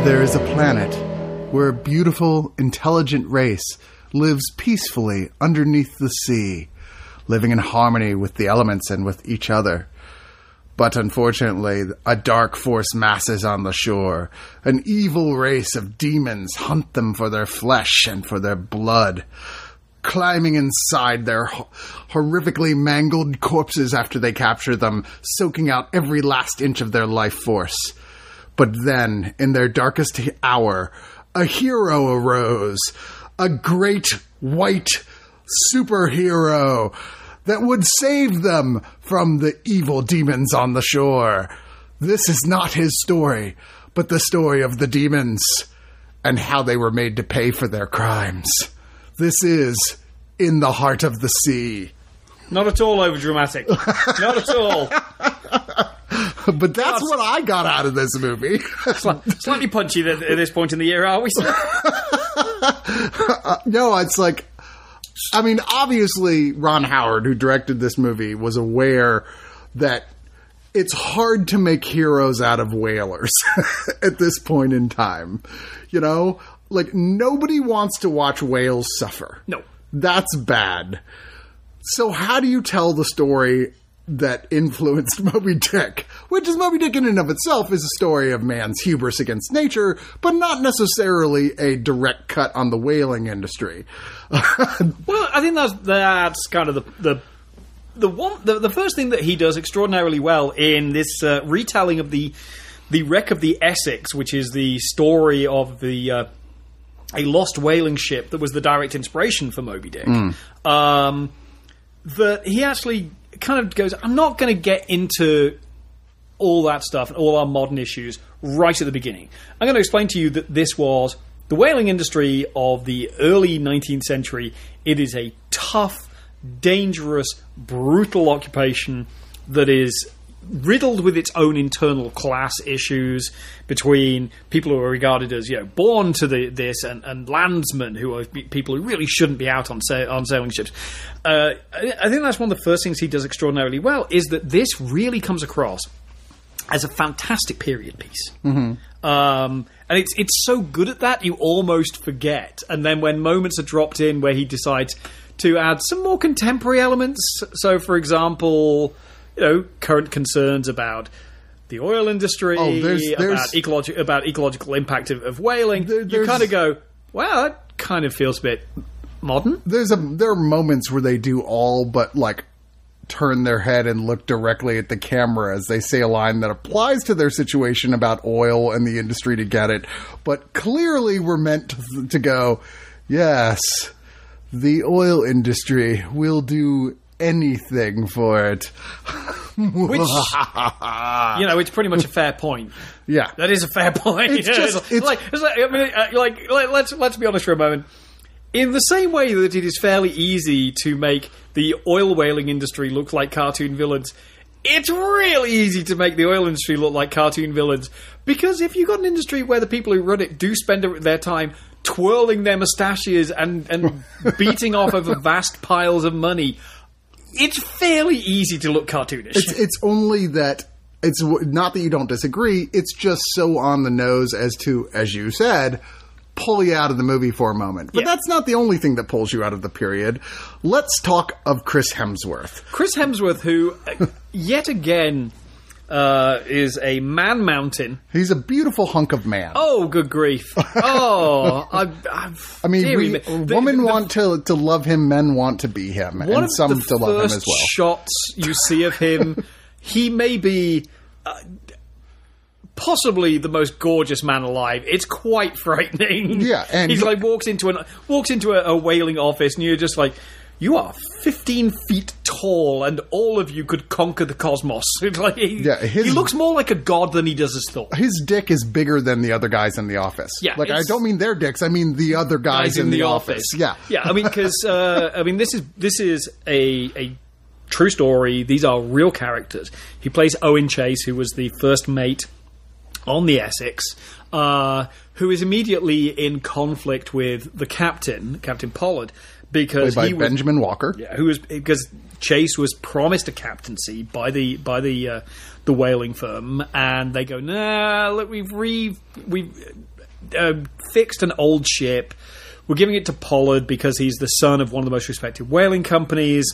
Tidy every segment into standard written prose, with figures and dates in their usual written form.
There is a planet where a beautiful, intelligent race lives peacefully underneath the sea, living in harmony with the elements and with each other. But unfortunately, a dark force masses on the shore. An evil race of demons hunt them for their flesh and for their blood, climbing inside their horrifically mangled corpses after they capture them, soaking out every last inch of their life force. But then, in their darkest hour, a hero arose. A great white superhero that would save them from the evil demons on the shore. This is not his story, but the story of the demons and how they were made to pay for their crimes. This is In the Heart of the Sea. Not at all overdramatic. Not at all. But that's what I got out of this movie. Slightly punchy at this point in the year, are we? No, it's like, I mean, obviously Ron Howard, who directed this movie, was aware that it's hard to make heroes out of whalers at this point in time. You know? Like, nobody wants to watch whales suffer. No. That's bad. So how do you tell the story that influenced Moby Dick? Which is, Moby Dick in and of itself is a story of man's hubris against nature, but not necessarily a direct cut on the whaling industry. Well, I think that's kind of the first thing that he does extraordinarily well in this retelling of the wreck of the Essex, which is the story of a lost whaling ship that was the direct inspiration for Moby Dick. That he actually kind of goes, I'm not going to get into all that stuff, all our modern issues, right at the beginning. I'm going to explain to you that this was the whaling industry of the early 19th century. It is a tough, dangerous, brutal occupation that is riddled with its own internal class issues between people who are regarded as, you know, born to this and landsmen who are people who really shouldn't be out on sailing ships. I think that's one of the first things he does extraordinarily well, is that this really comes across as a fantastic period piece. Mm-hmm. And it's so good at that, you almost forget. And then when moments are dropped in where he decides to add some more contemporary elements, so for example, you know, current concerns about the oil industry, about ecological impact of whaling, you kind of go, wow, that kind of feels a bit modern. There are moments where they do all but, like, turn their head and look directly at the camera as they say a line that applies to their situation about oil and the industry to get it, but clearly we're meant to go, yes, the oil industry will do anything for it. Which, you know, it's pretty much a fair point. Yeah. That is a fair point. Let's be honest for a moment. In the same way that it is fairly easy to make the oil whaling industry look like cartoon villains, it's really easy to make the oil industry look like cartoon villains. Because if you've got an industry where the people who run it do spend their time twirling their moustaches and beating off over vast piles of money, it's fairly easy to look cartoonish. It's only that, it's not that you don't disagree, it's just so on the nose as to, as you said, pull you out of the movie for a moment. But that's not the only thing that pulls you out of the period. Let's talk of Chris Hemsworth. Chris Hemsworth, who, yet again, is a man mountain. He's a beautiful hunk of man. Oh, good grief. Oh, I mean, women want to love him, men want to be him, and some to love him as well. Shots you see of him, he may be possibly the most gorgeous man alive. It's quite frightening. Yeah, and he's like walks into a whaling office, and you're just like, you are 15 feet tall, and all of you could conquer the cosmos. Like, he looks more like a god than he does as Thor. His dick is bigger than the other guys in the office. Yeah, like, I don't mean their dicks, I mean the other guys in the office. Yeah. Yeah, I mean, because, this is a true story. These are real characters. He plays Owen Chase, who was the first mate on the Essex, who is immediately in conflict with the captain, Captain Pollard, because played by Benjamin Walker. Yeah, because Chase was promised a captaincy by the whaling firm, and they go, nah, look, we've fixed an old ship. We're giving it to Pollard because he's the son of one of the most respected whaling companies.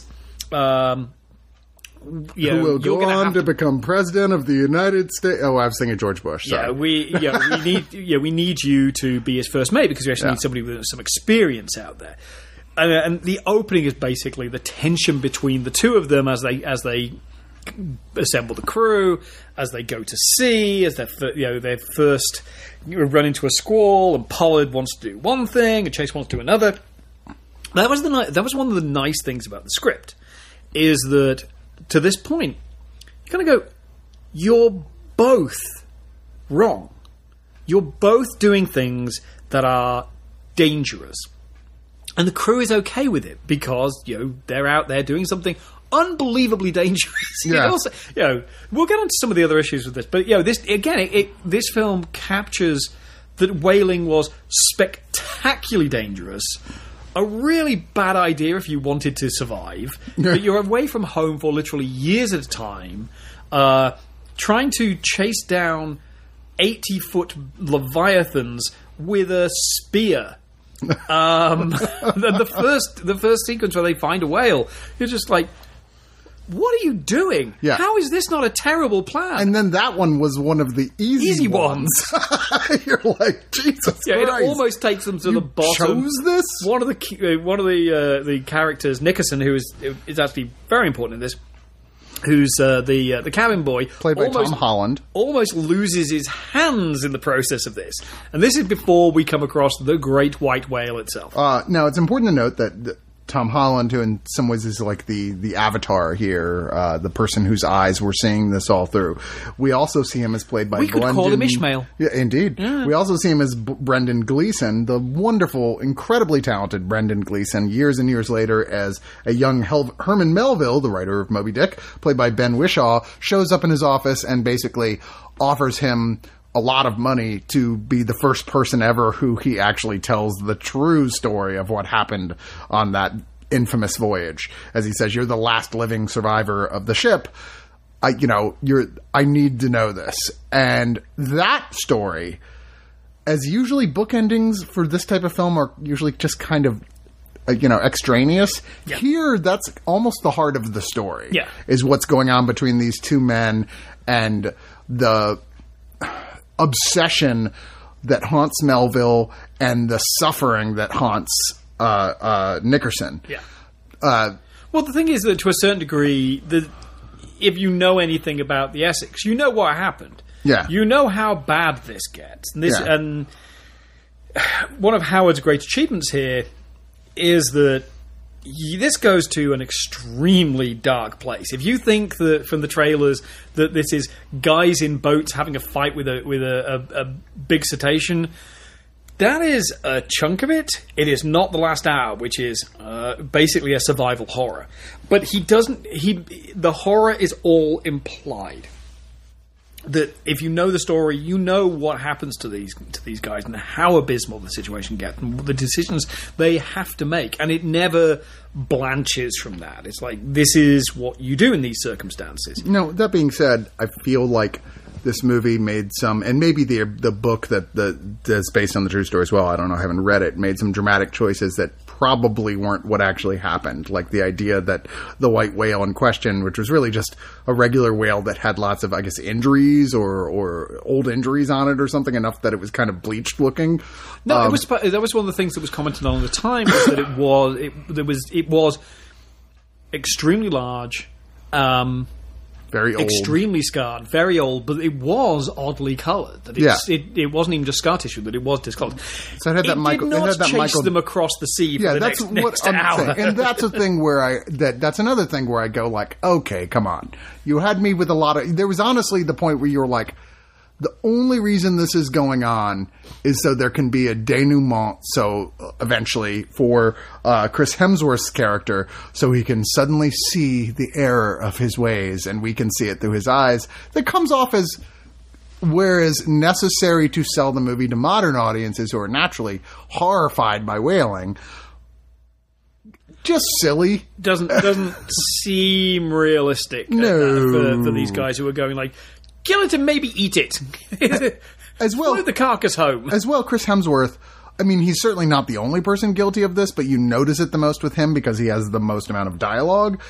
Who will go on to become president of the United States? Oh, I was thinking George Bush. Sorry. We need you to be his first mate because we actually need somebody with some experience out there. And the opening is basically the tension between the two of them as they assemble the crew, as they go to sea, as they first run into a squall, and Pollard wants to do one thing and Chase wants to do another. That was one of the nice things about the script, is that to this point you kind of go, you're both wrong. You're both doing things that are dangerous. And the crew is okay with it because, they're out there doing something unbelievably dangerous. Yeah. Also, we'll get on to some of the other issues with this, but this film captures that whaling was spectacularly dangerous. A really bad idea if you wanted to survive. But you're away from home for literally years at a time, trying to chase down 80-foot leviathans with a spear. The first sequence where they find a whale, you're just like, what are you doing? Yeah. How is this not a terrible plan? And then that one was one of the easy ones. You're like, Jesus Christ. It almost takes them to the bottom. Chose this? One of the characters, Nickerson, who is actually very important in this, who's the cabin boy, played by Tom Holland, almost loses his hands in the process of this. And this is before we come across the great white whale itself. Now, it's important to note that Tom Holland, who in some ways is like the avatar here, the person whose eyes we're seeing this all through. We also see him as played by Brendan. We could call him Ishmael. Yeah, indeed. Yeah. We also see him as Brendan Gleeson, the wonderful, incredibly talented Brendan Gleeson, years and years later as a young Herman Melville, the writer of Moby Dick, played by Ben Whishaw, shows up in his office and basically offers him a lot of money to be the first person ever who he actually tells the true story of what happened on that infamous voyage. As he says, you're the last living survivor of the ship. I need to know this. And that story, as usually book endings for this type of film are usually just kind of, extraneous. Yeah. Here, that's almost the heart of the story. Yeah. Is what's going on between these two men and the obsession that haunts Melville and the suffering that haunts Nickerson. Yeah. Well, the thing is that to a certain degree, if you know anything about the Essex, you know what happened. Yeah. You know how bad this gets. And one of Howard's great achievements here is that this goes to an extremely dark place. If you think that from the trailers that this is guys in boats having a fight with a big cetacean, that is a chunk of it. It is not The Last Hour, which is basically a survival horror. But the horror is all implied. That if you know the story, you know what happens to these guys and how abysmal the situation gets and the decisions they have to make. And it never blanches from that. It's like, this is what you do in these circumstances. That being said, I feel like this movie made some, and maybe the book that's based on the true story as well, I don't know, I haven't read it, made some dramatic choices that probably weren't what actually happened. Like the idea that the white whale in question, which was really just a regular whale that had lots of, I guess, injuries or old injuries on it or something, enough that it was kind of bleached looking. No, that was one of the things that was commented on at the time, was that it was extremely large, very old. Extremely scarred, very old, but it was oddly coloured. It wasn't even just scar tissue, that it was discoloured. So it had that did not chase them across the sea for the next hour. And that's a thing where that's another thing where I go like, okay, come on. You had me with a lot of... There was honestly the point where you were like, the only reason this is going on is so there can be a denouement, so eventually for Chris Hemsworth's character, so he can suddenly see the error of his ways and we can see it through his eyes. That comes off as, whereas necessary to sell the movie to modern audiences who are naturally horrified by whaling, just silly. Doesn't seem realistic. No. For these guys who are going like, kill it and maybe eat it. As well, Flew the carcass home. as well, Chris Hemsworth, I mean, he's certainly not the only person guilty of this, but you notice it the most with him because he has the most amount of dialogue.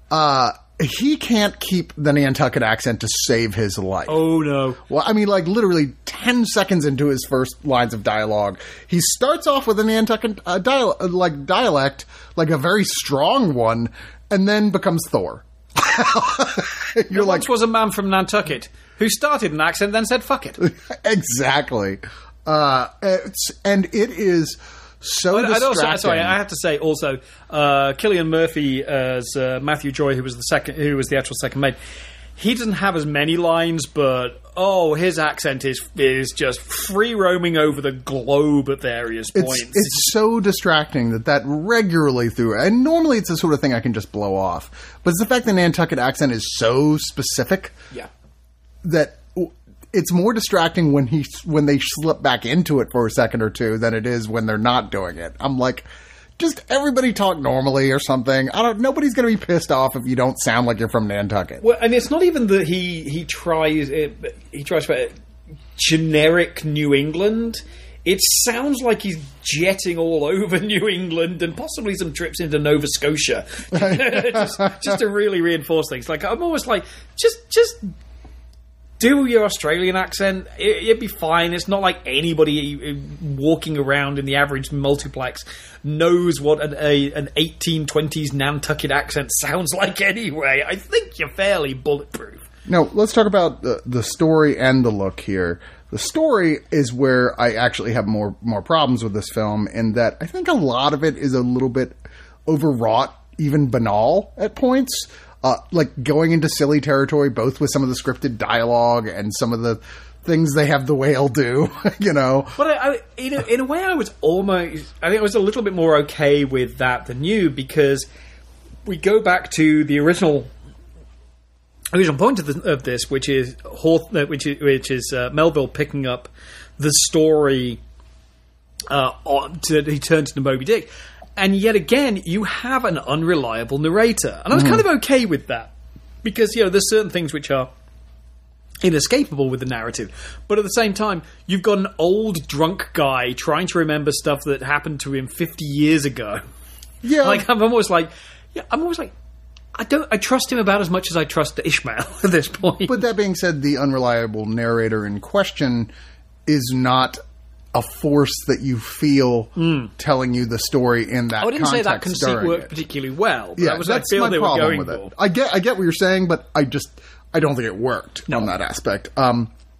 He can't keep the Nantucket accent to save his life. Oh, no. Well, I mean, like, literally 10 seconds into his first lines of dialogue, he starts off with a Nantucket dialect, like a very strong one, and then becomes Thor. You're like, Once was a man from Nantucket who started an accent, then said, fuck it. exactly. And it is so distracting. I have to say also, Cillian Murphy as Matthew Joy, who was the actual second mate. He doesn't have as many lines, but his accent is just free roaming over the globe at various points. It's so distracting that regularly through, and normally it's the sort of thing I can just blow off. But it's the fact the Nantucket accent is so specific, that it's more distracting when they slip back into it for a second or two than it is when they're not doing it. I'm like, just everybody talk normally or something. Nobody's going to be pissed off if you don't sound like you're from Nantucket. Well, and it's not even that he tries for generic New England. It sounds like he's jetting all over New England and possibly some trips into Nova Scotia, just to really reinforce things. Like, I'm almost like, just do your Australian accent. It'd be fine. It's not like anybody walking around in the average multiplex knows what an 1820s Nantucket accent sounds like anyway. I think you're fairly bulletproof. Now, let's talk about the story and the look here. The story is where I actually have more problems with this film, in that I think a lot of it is a little bit overwrought, even banal at points. Like going into silly territory, both with some of the scripted dialogue and some of the things they have the whale do, you know. But in a way, I think I was a little bit more okay with that than you, because we go back to the original point of this, which is Melville picking up the story. He turns into Moby Dick. And yet again, you have an unreliable narrator. And I was kind of okay with that. Because, there's certain things which are inescapable with the narrative. But at the same time, you've got an old drunk guy trying to remember stuff that happened to him 50 years ago. Yeah. Like, I'm almost like, I trust him about as much as I trust Ishmael at this point. But that being said, the unreliable narrator in question is not a force that you feel telling you the story in that context. I didn't say that conceit worked particularly well. But Yeah, that's my problem with for. it. I get what you're saying, but I don't think it worked on that aspect. A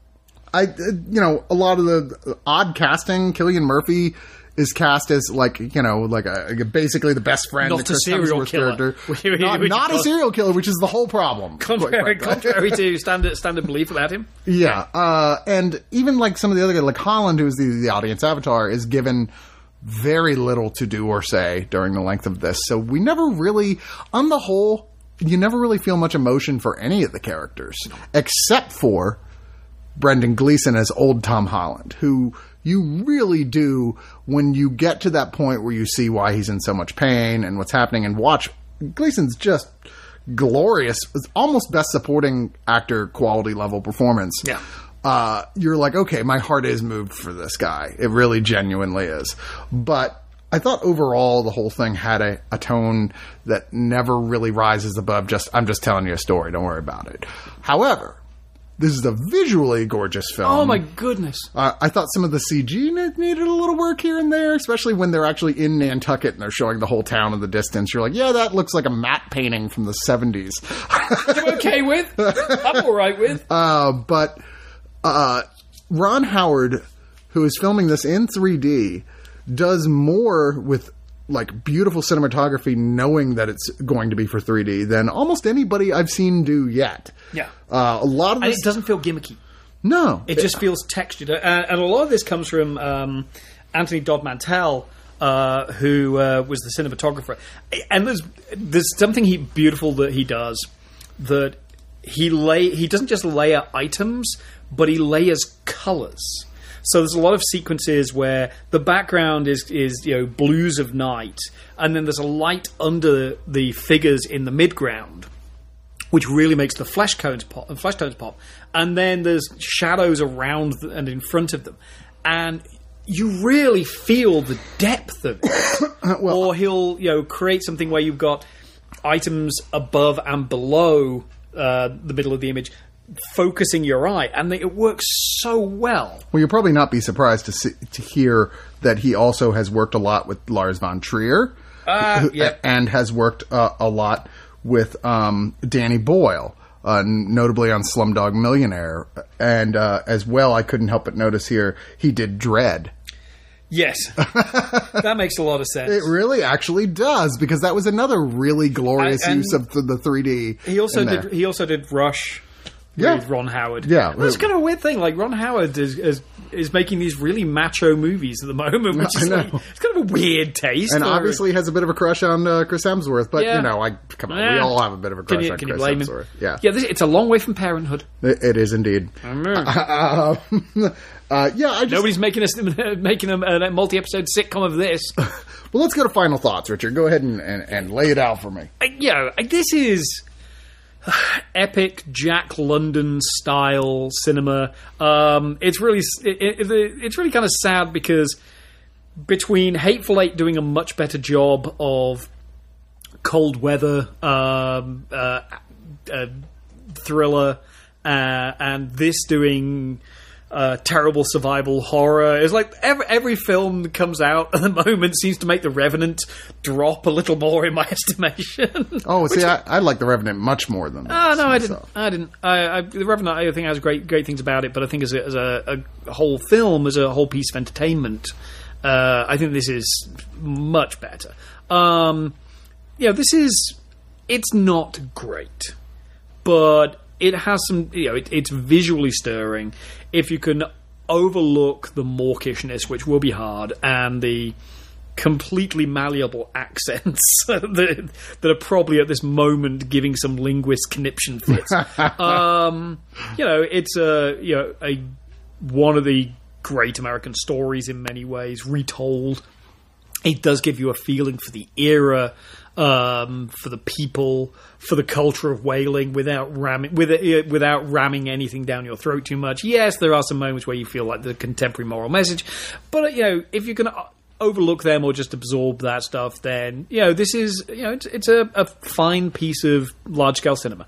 lot of the odd casting, Cillian Murphy is cast as basically the best friend. Not a serial killer. Not a serial killer, which is the whole problem. Contrary to standard belief about him. Yeah, and even like some of the other guys, like Holland, who's the audience avatar, is given very little to do or say during the length of this. So we never really, on the whole, you never really feel much emotion for any of the characters, except for Brendan Gleeson as old Tom Holland, who you really do, when you get to that point where you see why he's in so much pain and what's happening, and watch Gleeson's just glorious. It's almost best supporting actor quality level performance. Yeah. You're like, okay, my heart is moved for this guy. It really genuinely is. But I thought overall the whole thing had a tone that never really rises above I'm just telling you a story, don't worry about it. However, this is a visually gorgeous film. Oh my goodness. I thought some of the CG needed a little work here and there, especially when they're actually in Nantucket and they're showing the whole town in the distance. You're like, yeah, that looks like a matte painting from the 70s. I'm okay with. I'm all right with. But Ron Howard, who is filming this in 3D, does more with like beautiful cinematography, knowing that it's going to be for 3D, than almost anybody I've seen do yet. Yeah. A lot of this... And it doesn't feel gimmicky. No. It just feels textured. And a lot of this comes from Anthony Dodd Mantell, who was the cinematographer. And there's something beautiful that he does, that he doesn't just layer items, but he layers colours. So there's a lot of sequences where the background is blues of night, and then there's a light under the figures in the midground, which really makes the flesh tones pop. And then there's shadows around and in front of them. And you really feel the depth of it. Or he'll create something where you've got items above and below the middle of the image, focusing your eye, and it works so well. Well, you'll probably not be surprised to hear that he also has worked a lot with Lars von Trier, and has worked a lot with Danny Boyle, notably on Slumdog Millionaire, and as well, I couldn't help but notice here he did Dredd. Yes, that makes a lot of sense. It really actually does, because that was another really glorious use of the 3D. He also did Rush. With Ron Howard. Yeah. That's kind of a weird thing. Like, Ron Howard is making these really macho movies at the moment, which is it's kind of a weird taste. And obviously has a bit of a crush on Chris Hemsworth, but, come on, we all have a a crush on Chris Hemsworth. Yeah, it's a long way from Parenthood. It is indeed. Nobody's making a multi-episode sitcom of this. Well, let's go to final thoughts, Richard. Go ahead and lay it out for me. This is epic Jack London style cinema. It's really kind of sad because between Hateful Eight doing a much better job of cold weather thriller and this doing terrible survival horror, it's like every film that comes out at the moment seems to make The Revenant drop a little more in my estimation. Oh, see, I like The Revenant much more than that. No, I didn't. The Revenant, I think, has great things about it, but I think as a whole film, as a whole piece of entertainment, I think this is much better. It's not great, but it has some, it's visually stirring. If you can overlook the mawkishness, which will be hard, and the completely malleable accents that are probably at this moment giving some linguist conniption fits. It's one of the great American stories in many ways, retold. It does give you a feeling for the era, for the people, for the culture of whaling without ramming anything down your throat too much. Yes, there are some moments where you feel like the contemporary moral message, but if you can overlook them or just absorb that stuff, then this is it's a fine piece of large scale cinema.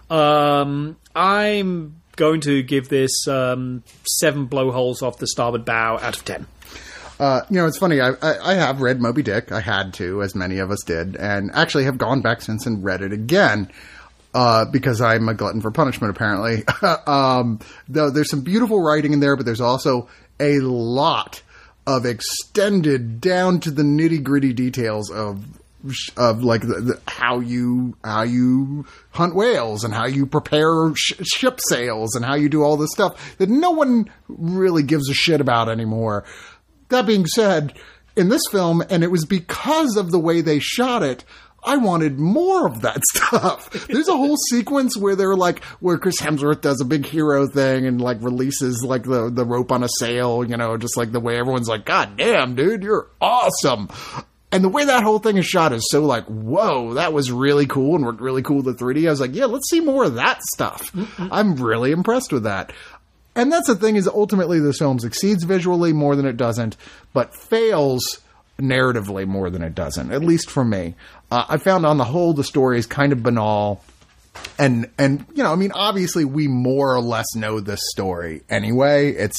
I'm going to give this 7 blowholes off the starboard bow out of 10. It's funny. I have read Moby Dick. I had to, as many of us did, and actually have gone back since and read it again because I'm a glutton for punishment, apparently. Though there's some beautiful writing in there, but there's also a lot of extended down to the nitty gritty details of like how you hunt whales and how you prepare ship sails and how you do all this stuff that no one really gives a shit about anymore. That being said, in this film, and it was because of the way they shot it, I wanted more of that stuff. There's a whole sequence where where Chris Hemsworth does a big hero thing and releases the rope on a sail, just like the way everyone's like, God damn, dude, you're awesome. And the way that whole thing is shot is so whoa, that was really cool and worked really cool with the 3D. I was like, yeah, let's see more of that stuff. Mm-hmm. I'm really impressed with that. And that's the thing, is ultimately this film succeeds visually more than it doesn't, but fails narratively more than it doesn't, at least for me. I found on the whole the story is kind of banal. And obviously we more or less know this story anyway. It's,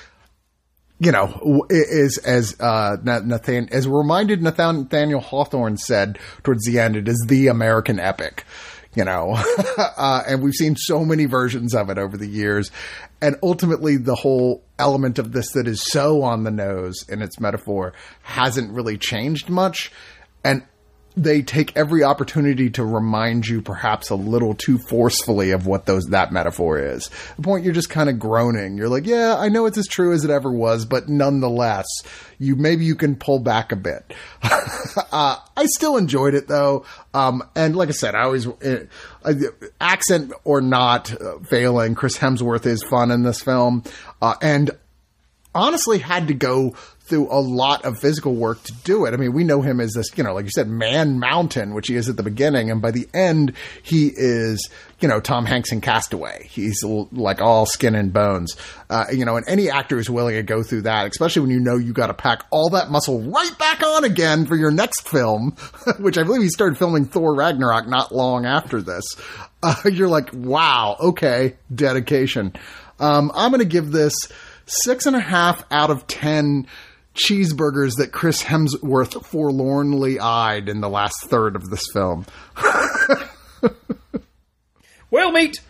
as reminded Nathaniel Hawthorne said towards the end, it is the American epic. And we've seen so many versions of it over the years. And ultimately, the whole element of this that is so on the nose in its metaphor hasn't really changed much. And they take every opportunity to remind you perhaps a little too forcefully of what that metaphor is. At the point you're just kind of groaning. You're like, yeah, I know it's as true as it ever was, but nonetheless, maybe you can pull back a bit. I still enjoyed it though. And like I said, accent or not failing, Chris Hemsworth is fun in this film. And honestly had to go through a lot of physical work to do it. I mean, we know him as this, like you said, Man Mountain, which he is at the beginning. And by the end, he is, Tom Hanks in Castaway. He's like all skin and bones. And any actor who's willing to go through that, especially when you got to pack all that muscle right back on again for your next film, which I believe he started filming Thor Ragnarok not long after this. You're like, wow, okay, dedication. I'm going to give this 6.5 out of 10 cheeseburgers that Chris Hemsworth forlornly eyed in the last third of this film. Whale meat!